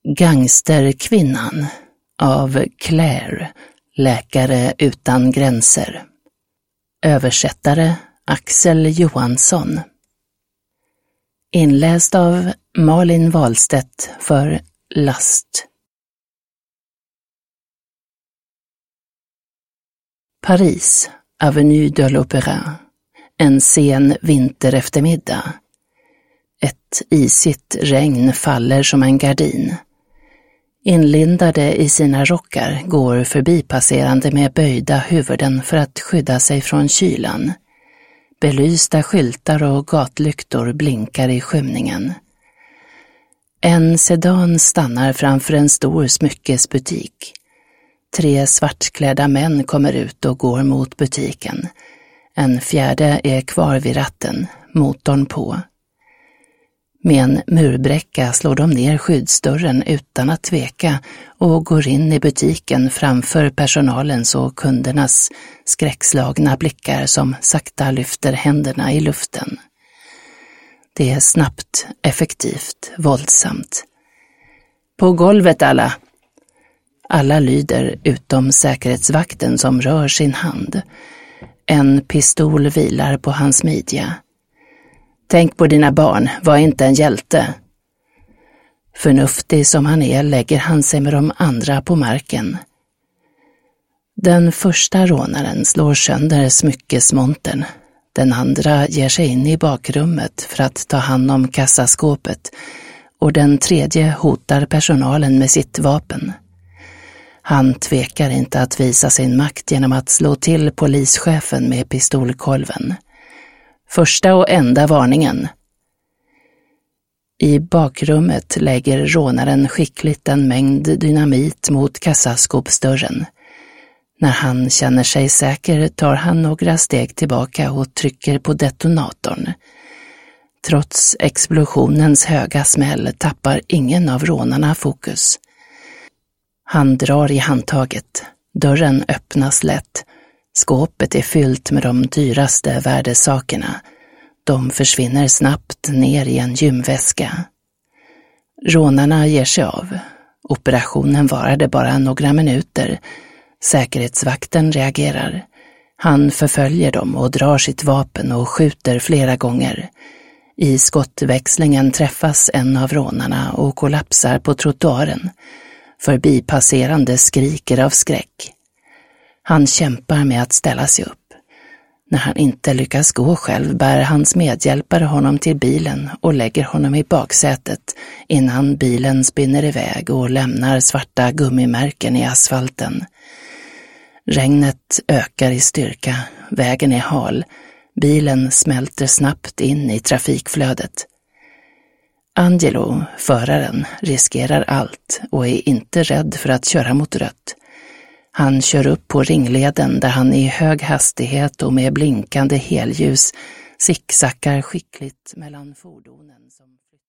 Gangsterkvinnan av Claire, Läkare utan gränser. Översättare Axel Johansson. Inläst av Malin Wahlstedt för Last. Paris, Avenue de l'Opéra. En sen vintereftermiddag. Ett isigt regn faller som en gardin. Inlindade i sina rockar går förbipasserande med böjda huvuden för att skydda sig från kylan. Belysta skyltar och gatlyktor blinkar i skymningen. En sedan stannar framför en stor smyckesbutik. 3 svartklädda män kommer ut och går mot butiken. En fjärde är kvar vid ratten, motorn på. Med en murbräcka slår de ner skyddsdörren utan att tveka och går in i butiken framför personalens och kundernas skräckslagna blickar som sakta lyfter händerna i luften. Det är snabbt, effektivt, våldsamt. På golvet alla! Alla lyder utom säkerhetsvakten som rör sin hand. En pistol vilar på hans midja. Tänk på dina barn, var inte en hjälte. Förnuftig som han är lägger han sig med de andra på marken. Den första rånaren slår sönder smyckesmontern. Den andra ger sig in i bakrummet för att ta hand om kassaskåpet och den tredje hotar personalen med sitt vapen. Han tvekar inte att visa sin makt genom att slå till polischefen med pistolkolven. Första och enda varningen. I bakrummet lägger rånaren skickligt en mängd dynamit mot kassaskåpsdörren. När han känner sig säker tar han några steg tillbaka och trycker på detonatorn. Trots explosionens höga smäll tappar ingen av rånarna fokus. Han drar i handtaget. Dörren öppnas lätt. Skåpet är fyllt med de dyraste värdesakerna. De försvinner snabbt ner i en gymväska. Rånarna ger sig av. Operationen varade bara några minuter. Säkerhetsvakten reagerar. Han förföljer dem och drar sitt vapen och skjuter flera gånger. I skottväxlingen träffas en av rånarna och kollapsar på trottoaren. Förbipasserande skriker av skräck. Han kämpar med att ställa sig upp. När han inte lyckas gå själv bär hans medhjälpare honom till bilen och lägger honom i baksätet innan bilen spinner iväg och lämnar svarta gummimärken i asfalten. Regnet ökar i styrka, vägen är hal, bilen smälter snabbt in i trafikflödet. Angelo, föraren, riskerar allt och är inte rädd för att köra mot rött. Han kör upp på ringleden där han i hög hastighet och med blinkande helljus sicksackar skickligt mellan fordonen som